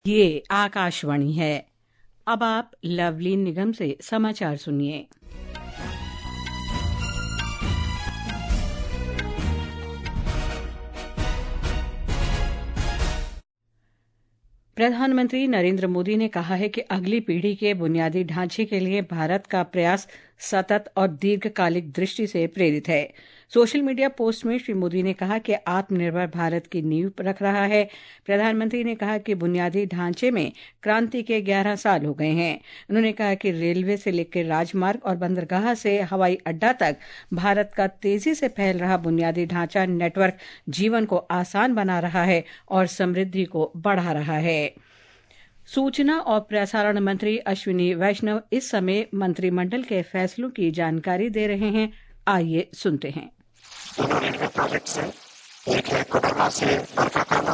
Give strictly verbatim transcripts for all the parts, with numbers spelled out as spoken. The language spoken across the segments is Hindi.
ये आकाशवाणी है। अब आप लवलीन निगम से समाचार सुनिए। प्रधानमंत्री नरेंद्र मोदी ने कहा है कि अगली पीढ़ी के बुनियादी ढांचे के लिए भारत का प्रयास सतत और दीर्घकालिक दृष्टि से प्रेरित है। सोशल मीडिया पोस्ट में श्री मोदी ने कहा कि आत्मनिर्भर भारत की नींव रख रहा है। प्रधानमंत्री ने कहा कि बुनियादी ढांचे में क्रांति के ग्यारह साल हो गए हैं। उन्होंने कहा कि रेलवे से लेकर राजमार्ग और बंदरगाह से हवाई अड्डा तक भारत का तेजी से फैल रहा बुनियादी ढांचा नेटवर्क जीवन को आसान बना रहा है और समृद्धि को बढ़ा रहा है। सूचना और प्रसारण मंत्री अश्विनी वैष्णव इस समय मंत्रिमंडल के फैसलों की जानकारी दे रहे हैं। आइए सुनते हैं। दोनों रेलवे प्रोजेक्ट से एक है कोडरमा से Barkakana,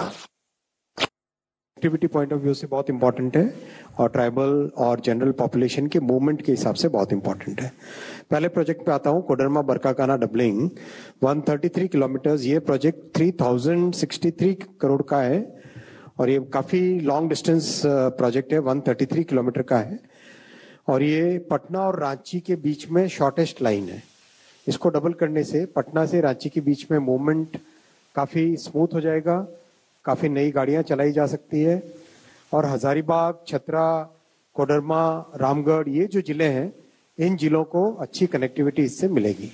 activity point of view से बहुत इंपॉर्टेंट है और ट्राइबल और जनरल पॉपुलेशन के मूवमेंट के हिसाब से बहुत इंपॉर्टेंट है। पहले प्रोजेक्ट पे आता हूँ, कोडरमा बरकाकाना डबलिंग एक सौ तैंतीस किलोमीटर। ये प्रोजेक्ट तीन हज़ार तिरसठ करोड़ का है और ये काफी लॉन्ग डिस्टेंस प्रोजेक्ट है, एक सौ तैंतीस किलोमीटर का है और ये पटना और रांची के बीच में शॉर्टेस्ट लाइन है। इसको डबल करने से पटना से रांची के बीच में मूवमेंट काफी स्मूथ हो जाएगा, काफी नई गाड़ियां चलाई जा सकती है और हजारीबाग, छतरा, कोडरमा, रामगढ़ ये जो जिले हैं, इन जिलों को अच्छी कनेक्टिविटी इससे मिलेगी।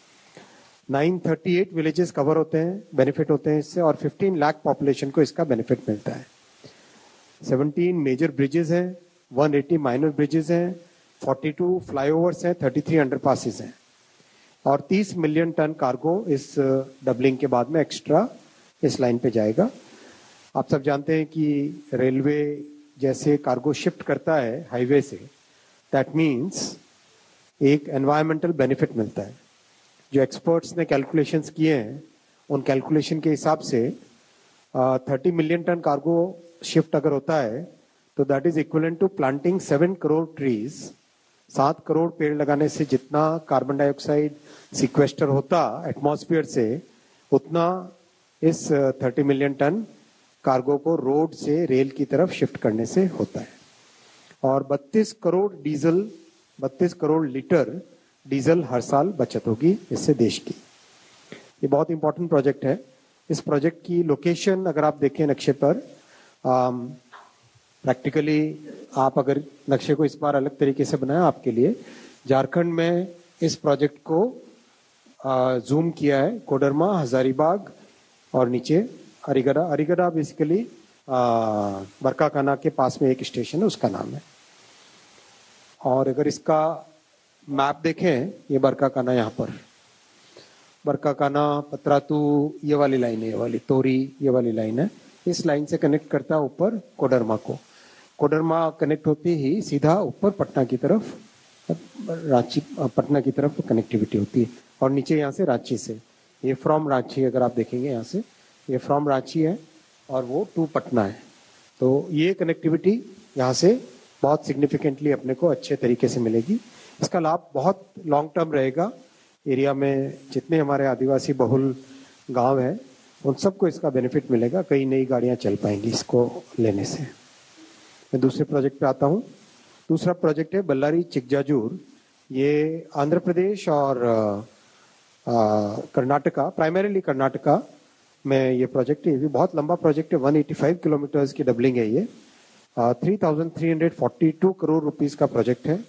नौ सौ अड़तीस विलेजेस कवर होते हैं, बेनिफिट होते हैं इससे और पंद्रह लाख पॉपुलेशन को इसका बेनिफिट मिलता है। सत्रह मेजर ब्रिजेस हैं, एक सौ अस्सी माइनर ब्रिजेस हैं, बयालीस फ्लाईओवर्स हैं, तैंतीस अंडरपासेस हैं और तीस मिलियन टन कार्गो इस डबलिंग के बाद में एक्स्ट्रा इस लाइन पे जाएगा। आप सब जानते हैं कि रेलवे जैसे कार्गो शिफ्ट करता है हाईवे से, दैट मीन्स एक एनवायरमेंटल बेनिफिट मिलता है। जो एक्सपर्ट्स ने कैलकुलेशंस किए हैं, उन कैलकुलेशन के हिसाब से तीस मिलियन टन कार्गो शिफ्ट अगर होता है तो that is equivalent to planting seven crore trees. सात करोड़ पेड़ लगाने से जितना कार्बन डाइऑक्साइड सिक्वेस्टर होता एटमॉस्फेयर से, उतना इस तीस मिलियन टन कार्गो को रोड से रेल की तरफ शिफ्ट करने से होता है और बत्तीस करोड़ डीजल बत्तीस करोड़ लीटर डीजल हर साल बचत होगी इससे देश की। ये बहुत इंपॉर्टेंट प्रोजेक्ट है। इस प्रोजेक्ट की लोकेशन अगर आप देखें नक्शे पर, प्रैक्टिकली आप अगर नक्शे को इस बार अलग तरीके से बनाया आपके लिए, झारखंड में इस प्रोजेक्ट को आ, जूम किया है। कोडरमा, हजारीबाग और नीचे अरीगढ़ा। अरीगढ़ा बेसिकली बरकाकाना के पास में एक स्टेशन है, उसका नाम है। और अगर इसका मैप देखें, ये बरकाकाना, यहाँ पर बरकाकाना, पतरातू, ये वाली लाइन है, ये वाली तोरी, ये वाली लाइन है। इस लाइन से कनेक्ट करता है ऊपर कोडरमा को। कोडरमा कनेक्ट होती ही सीधा ऊपर पटना की तरफ, रांची पटना की तरफ कनेक्टिविटी होती है और नीचे यहाँ से रांची से, ये फ्रॉम रांची अगर आप देखेंगे यहाँ से, ये फ्रॉम रांची है और वो टू पटना है। तो ये कनेक्टिविटी यहाँ से बहुत सिग्निफिकेंटली अपने को अच्छे तरीके से मिलेगी। इसका लाभ बहुत लॉन्ग टर्म रहेगा। एरिया में जितने हमारे आदिवासी बहुल गांव हैं, उन सबको इसका बेनिफिट मिलेगा। कई नई गाड़ियां चल पाएंगी इसको लेने से। मैं दूसरे प्रोजेक्ट पे आता हूँ। दूसरा प्रोजेक्ट है बल्लारी चिकजाजूर। ये आंध्र प्रदेश और कर्नाटका, प्राइमरीली कर्नाटका में ये प्रोजेक्ट है। ये भी बहुत लंबा प्रोजेक्ट है, एक सौ पचासी किलोमीटर की डबलिंग है ये। तीन हज़ार तीन सौ बयालीस करोड़ रुपीस का प्रोजेक्ट है।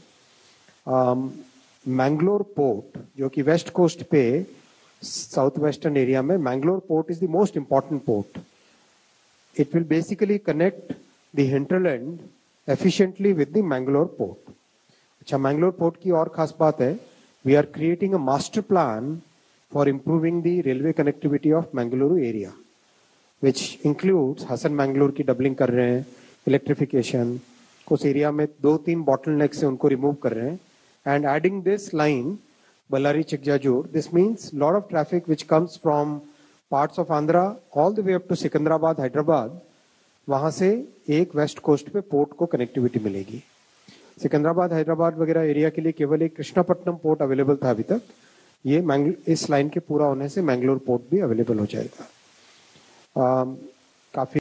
मैंगलोर पोर्ट, जो कि वेस्ट कोस्ट पे साउथ वेस्टर्न एरिया में, Mangalore port is the most important port. It will basically connect the hinterland efficiently with the Mangalore port. अच्छा, मैंगलोर पोर्ट की और खास बात है, we are creating a master plan for improving the railway connectivity of Mangaluru area, which includes Hassan Mangalore की डबलिंग कर रहे हैं, इलेक्ट्रिफिकेशन, उस एरिया में दो तीन बॉटल नेक से उनको रिमूव कर रहे हैं। And adding this line Ballari Chikjajur, this means lot of traffic which comes from parts of Andhra all the way up to Secunderabad, Hyderabad, वहां से एक वेस्ट कोस्ट पे पोर्ट को कनेक्टिविटी मिलेगी। सिकंदराबाद, हैदराबाद वगैरह एरिया के लिए केवल एक कृष्णापट्टनम पोर्ट अवेलेबल था अभी तक। ये इस लाइन के पूरा होने से मैंगलोर पोर्ट भी अवेलेबल हो जाएगा। काफी